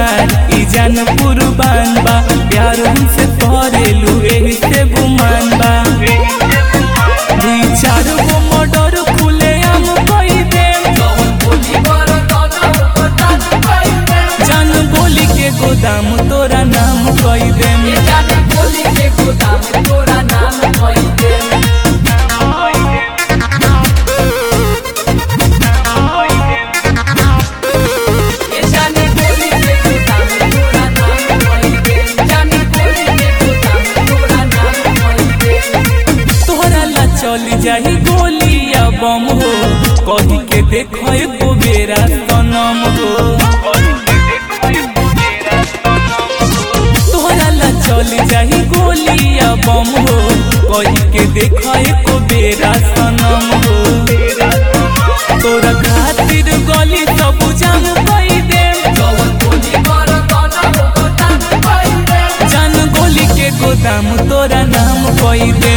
तोहार ई जान कुर्बान बा, प्यार हमसे करेलू एही से गुमान बा। दुई चार गो मर्डर खुले आम कई दे, जान गोली के गोदाम तोरा नाम कई दे। चली जाही गोली या बम हो, कही के देखो एको बेरा सनम हो। तोहरा ला चली जाही गोली या बम हो, कही के देखो एको बेरा सनम हो। तोरा खातिर गली सब जाम कई दे, जान गोली के गोदाम तोरा नाम कई दे।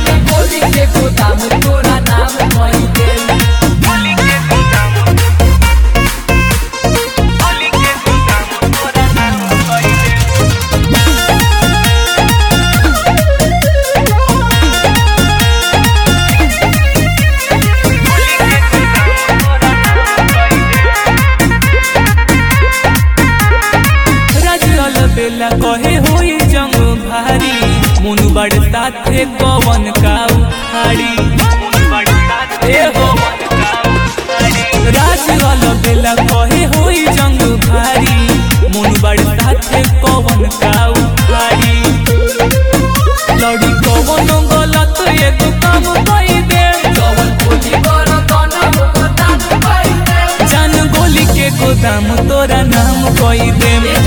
बेला कहे होई जंग भारी, मुनु बड़ साथे कवन का उखाड़ी। राज वाला बेला कहे होई जंग भारी, मुनु बड़ साथे कवन का उखाड़ी। लड़ी कवन गलत एगो काम कई दे, जान गोली के गोदाम तोरा नाम कई दे।